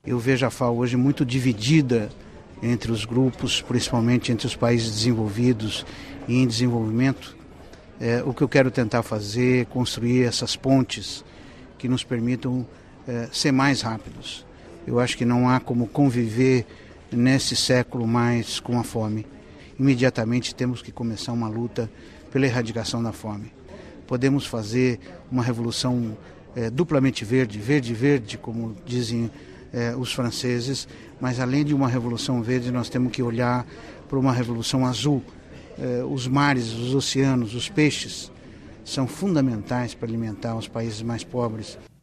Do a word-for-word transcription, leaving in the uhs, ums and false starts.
Eu vejo a FAO hoje muito dividida entre os grupos, principalmente entre os países desenvolvidos e em desenvolvimento. É, o que eu quero tentar fazer é construir essas pontes que nos permitam é, ser mais rápidos. Eu acho que não há como conviver nesse século mais com a fome. Imediatamente temos que começar uma luta pela erradicação da fome. Podemos fazer uma revolução é, duplamente verde, verde-verde, como dizem é, os franceses, mas além de uma revolução verde, nós temos que olhar para uma revolução azul. É, os mares, os oceanos, os peixes são fundamentais para alimentar os países mais pobres.